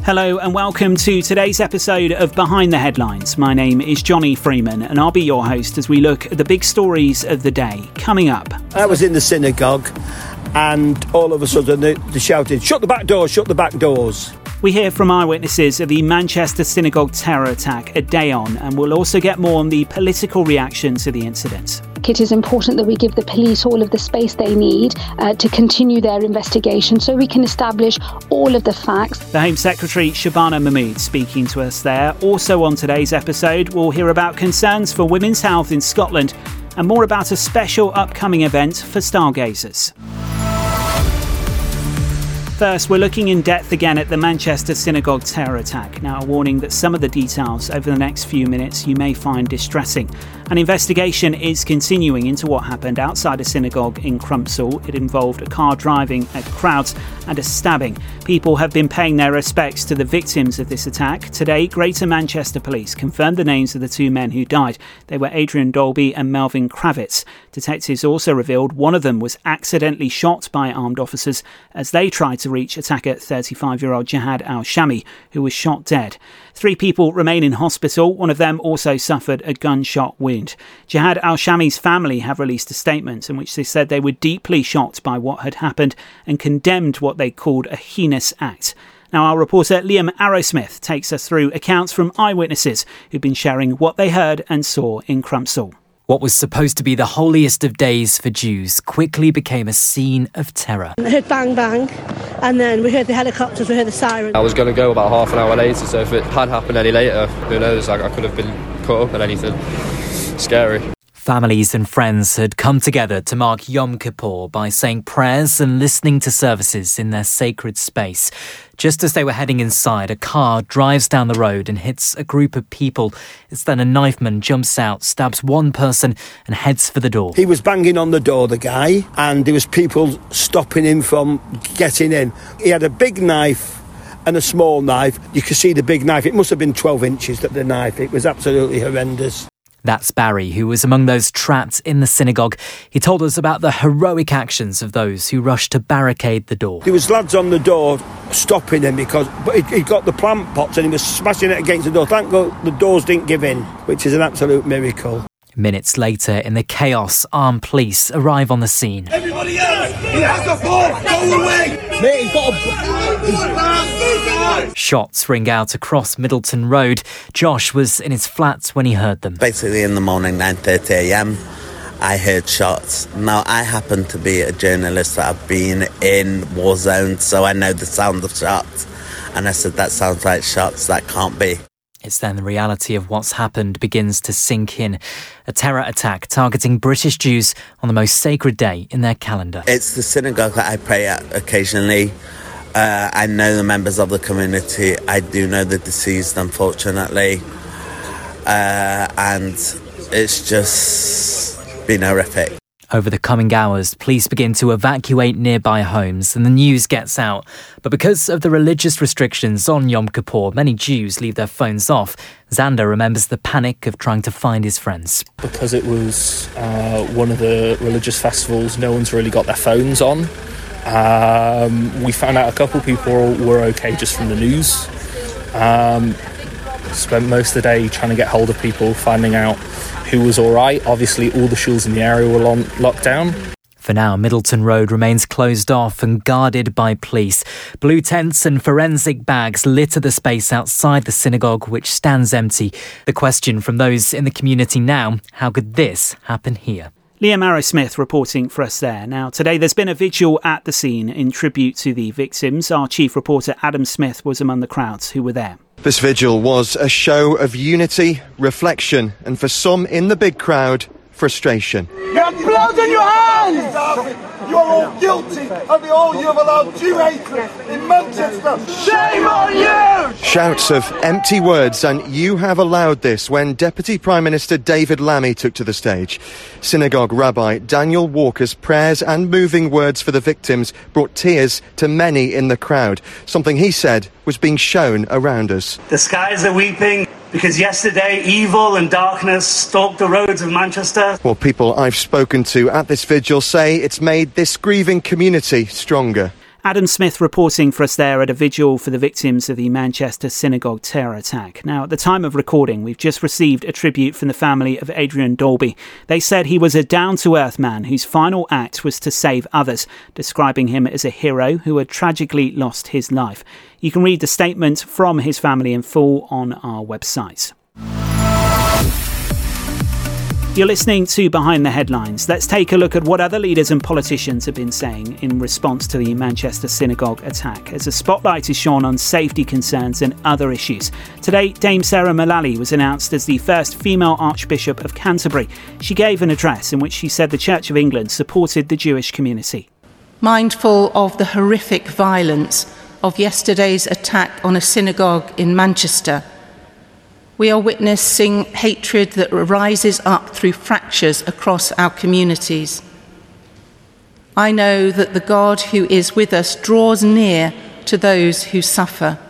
Hello and welcome to today's episode of Behind the Headlines. My name is Johnny Freeman and I'll be your host as we look at the big stories of the day. Coming up. I was in the synagogue and all of a sudden they shouted, "Shut the back doors, shut the back doors." We hear from eyewitnesses of the Manchester synagogue terror attack a day on, and we'll also get more on the political reaction to the incident. It is important that we give the police all of the space they need to continue their investigation so we can establish all of the facts. The Home Secretary Shabana Mahmood speaking to us there. Also on today's episode, we'll hear about concerns for women's health in Scotland and more about a special upcoming event for stargazers. First, we're looking in depth again at the Manchester synagogue terror attack. Now, a warning that some of the details over the next few minutes you may find distressing. An investigation is continuing into what happened outside a synagogue in Crumpsall. It involved a car driving at crowds and a stabbing. People have been paying their respects to the victims of this attack. Today, Greater Manchester Police confirmed the names of the two men who died. They were Adrian Dolby and Melvin Kravitz. Detectives also revealed one of them was accidentally shot by armed officers as they tried to reach attacker 35-year-old Jihad Al-Shami, who was shot dead. 3 people remain in hospital. One of them also suffered a gunshot wound. Jihad Al-Shami's family have released a statement in which they said they were deeply shocked by what had happened and condemned what they called a heinous act. Now, our reporter Liam Arrowsmith takes us through accounts from eyewitnesses who've been sharing what they heard and saw in Crumpsall. What was supposed to be the holiest of days for Jews quickly became a scene of terror. I heard bang bang, and then we heard the helicopters, we heard the siren. I was going to go about half an hour later, so if it had happened any later, who knows, I could have been caught up in anything scary. Families and friends had come together to mark Yom Kippur by saying prayers and listening to services in their sacred space. Just as they were heading inside, a car drives down the road and hits a group of people. It's then a knifeman jumps out, stabs one person and heads for the door. He was banging on the door, the guy, and there was people stopping him from getting in. He had a big knife and a small knife. You could see the big knife. It must have been 12 inches, the knife. It was absolutely horrendous. That's Barry, who was among those trapped in the synagogue. He told us about the heroic actions of those who rushed to barricade the door. There was lads on the door stopping him but he got the plant pots and he was smashing it against the door. Thank God the doors didn't give in, which is an absolute miracle. Minutes later, in the chaos, armed police arrive on the scene. Everybody else, he has the ball, go away! Mate, he's got Shots ring out across Middleton Road. Josh was in his flat when he heard them. Basically in the morning, 9:30 a.m, I heard shots. Now, I happen to be a journalist that have been in war zones, so I know the sound of shots. And I said, that sounds like shots, that can't be. It's then the reality of what's happened begins to sink in. A terror attack targeting British Jews on the most sacred day in their calendar. It's the synagogue that I pray at occasionally. I know the members of the community. I do know the deceased, unfortunately. And it's just been horrific. Over the coming hours, police begin to evacuate nearby homes and the news gets out. But because of the religious restrictions on Yom Kippur, many Jews leave their phones off. Xander remembers the panic of trying to find his friends. Because it was one of the religious festivals, no one's really got their phones on. We found out a couple people were okay just from the news. Spent most of the day trying to get hold of people, finding out who was all right. Obviously, all the shuls in the area were on lockdown. For now, Middleton Road remains closed off and guarded by police. Blue tents and forensic bags litter the space outside the synagogue, which stands empty. The question from those in the community now, how could this happen here? Liam Arrowsmith reporting for us there. Now, today there's been a vigil at the scene in tribute to the victims. Our chief reporter Adam Smith was among the crowds who were there. This vigil was a show of unity, reflection, and for some in the big crowd, frustration. You have blood on your hands! You're all guilty of the all you have allowed Jew hatred in Manchester. Shame on you! Shouts of empty words and "you have allowed this" when Deputy Prime Minister David Lammy took to the stage. Synagogue Rabbi Daniel Walker's prayers and moving words for the victims brought tears to many in the crowd, something he said was being shown around us. The skies are weeping because yesterday evil and darkness stalked the roads of Manchester. Well, people I've spoken to at this vigil say it's made this grieving community stronger. Adam Smith reporting for us there at a vigil for the victims of the Manchester synagogue terror attack. Now, at the time of recording, we've just received a tribute from the family of Adrian Dolby. They said he was a down-to-earth man whose final act was to save others, describing him as a hero who had tragically lost his life. You can read the statement from his family in full on our website. You're listening to Behind the Headlines. Let's take a look at what other leaders and politicians have been saying in response to the Manchester synagogue attack, as a spotlight is shone on safety concerns and other issues. Today, Dame Sarah Mullally was announced as the first female Archbishop of Canterbury. She gave an address in which she said the Church of England supported the Jewish community. Mindful of the horrific violence of yesterday's attack on a synagogue in Manchester, we are witnessing hatred that rises up through fractures across our communities. I know that the God who is with us draws near to those who suffer.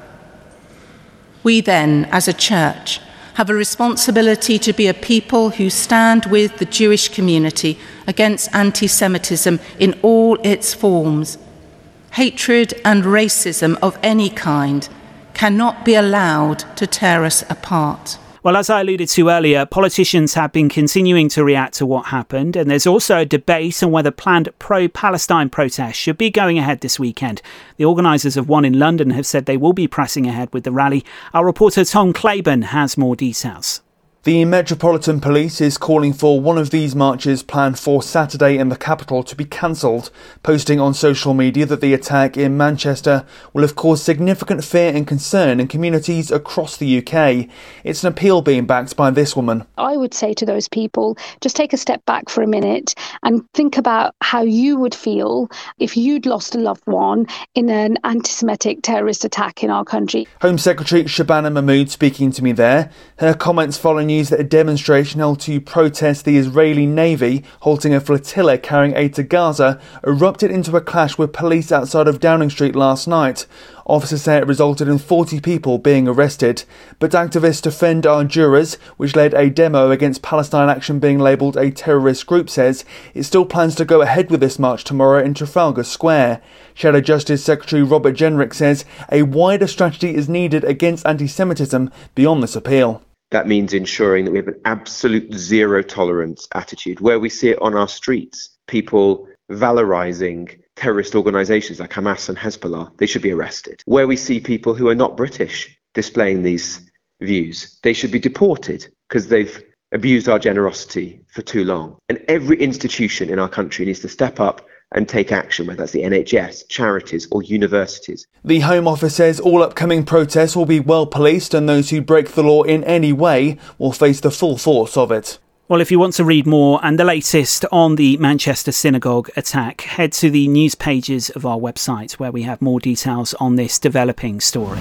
We then, as a church, have a responsibility to be a people who stand with the Jewish community against anti-Semitism in all its forms. Hatred and racism of any kind cannot be allowed to tear us apart. Well, as I alluded to earlier, politicians have been continuing to react to what happened, and there's also a debate on whether planned pro-Palestine protests should be going ahead this weekend. The organisers of one in London have said they will be pressing ahead with the rally. Our reporter Tom Claiborne has more details. The Metropolitan Police is calling for one of these marches planned for Saturday in the capital to be cancelled, posting on social media that the attack in Manchester will have caused significant fear and concern in communities across the UK. It's an appeal being backed by this woman. I would say to those people, just take a step back for a minute and think about how you would feel if you'd lost a loved one in an anti-Semitic terrorist attack in our country. Home Secretary Shabana Mahmood speaking to me there. Her comments following news that a demonstration held to protest the Israeli Navy halting a flotilla carrying aid to Gaza erupted into a clash with police outside of Downing Street last night. Officers say it resulted in 40 people being arrested. But activists Defend Our Jurors, which led a demo against Palestine Action being labelled a terrorist group, says it still plans to go ahead with this march tomorrow in Trafalgar Square. Shadow Justice Secretary Robert Jenrick says a wider strategy is needed against anti-Semitism beyond this appeal. That means ensuring that we have an absolute zero tolerance attitude. Where we see it on our streets, people valorising terrorist organisations like Hamas and Hezbollah, they should be arrested. Where we see people who are not British displaying these views, they should be deported because they've abused our generosity for too long. And every institution in our country needs to step up and take action, whether that's the NHS, charities or universities. The Home Office says all upcoming protests will be well policed and those who break the law in any way will face the full force of it. Well, if you want to read more and the latest on the Manchester synagogue attack, head to the news pages of our website where we have more details on this developing story.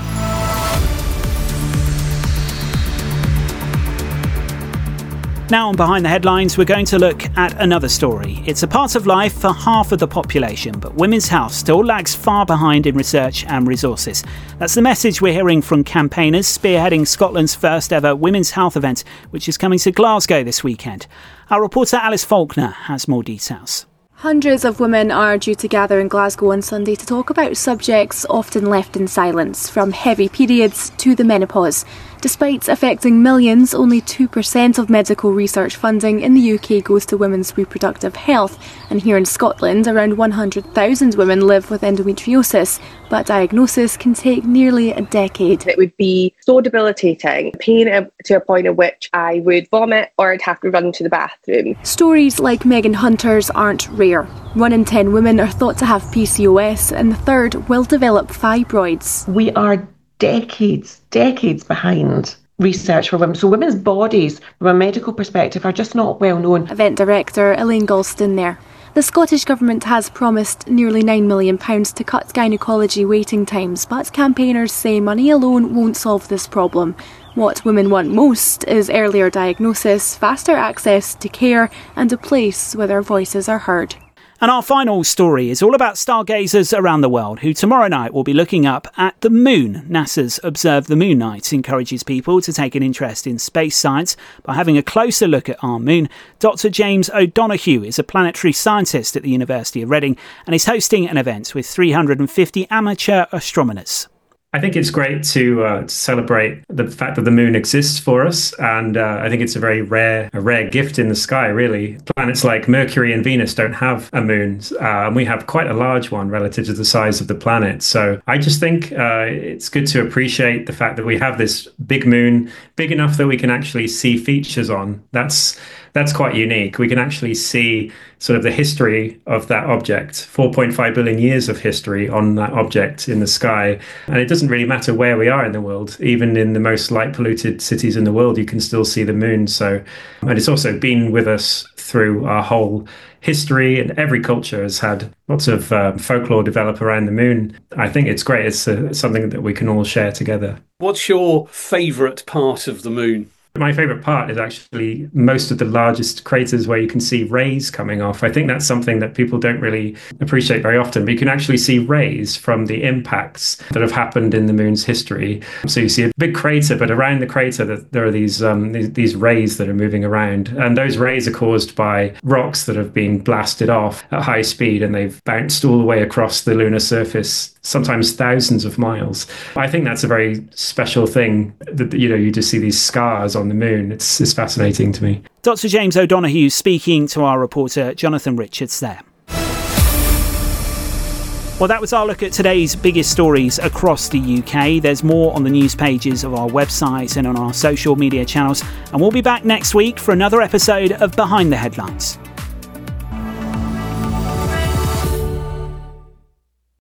Now on Behind the Headlines, we're going to look at another story. It's a part of life for half of the population, but women's health still lags far behind in research and resources. That's the message we're hearing from campaigners spearheading Scotland's first ever women's health event, which is coming to Glasgow this weekend. Our reporter Alice Faulkner has more details. Hundreds of women are due to gather in Glasgow on Sunday to talk about subjects often left in silence, from heavy periods to the menopause. Despite affecting millions, only 2% of medical research funding in the UK goes to women's reproductive health. And here in Scotland, around 100,000 women live with endometriosis, but diagnosis can take nearly a decade. It would be so debilitating, pain to a point at which I would vomit or I'd have to run to the bathroom. Stories like Megan Hunter's aren't rare. 1 in 10 women are thought to have PCOS, and the third will develop fibroids. We are decades behind research for women. So women's bodies, from a medical perspective, are just not well known. Event director Elaine Galston there. The Scottish Government has promised nearly £9 million to cut gynaecology waiting times, but campaigners say money alone won't solve this problem. What women want most is earlier diagnosis, faster access to care, and a place where their voices are heard. And our final story is all about stargazers around the world who tomorrow night will be looking up at the moon. NASA's Observe the Moon Night encourages people to take an interest in space science by having a closer look at our moon. Dr. James O'Donoghue is a planetary scientist at the University of Reading and is hosting an event with 350 amateur astronomers. I think it's great to celebrate the fact that the moon exists for us, and I think it's a very rare gift in the sky, really. Planets like Mercury and Venus don't have a moon, and we have quite a large one relative to the size of the planet. So I just think it's good to appreciate the fact that we have this big moon, big enough that we can actually see features on. That's quite unique. We can actually see sort of the history of that object, 4.5 billion years of history on that object in the sky. And it doesn't really matter where we are in the world. Even in the most light polluted cities in the world, you can still see the moon. So, and it's also been with us through our whole history, and every culture has had lots of folklore develop around the moon. I think it's great. It's something that we can all share together. What's your favourite part of the moon? My favourite part is actually most of the largest craters where you can see rays coming off. I think that's something that people don't really appreciate very often, but you can actually see rays from the impacts that have happened in the moon's history. So you see a big crater, but around the crater there are these rays that are moving around. And those rays are caused by rocks that have been blasted off at high speed, and they've bounced all the way across the lunar surface, sometimes thousands of miles. I think that's a very special thing that, you just see these scars on the moon. It's fascinating to me. Dr. James O'Donoghue speaking to our reporter Jonathan Richards there. Well, that was our look at today's biggest stories across the UK. There's more on the news pages of our website and on our social media channels. And we'll be back next week for another episode of Behind the Headlines.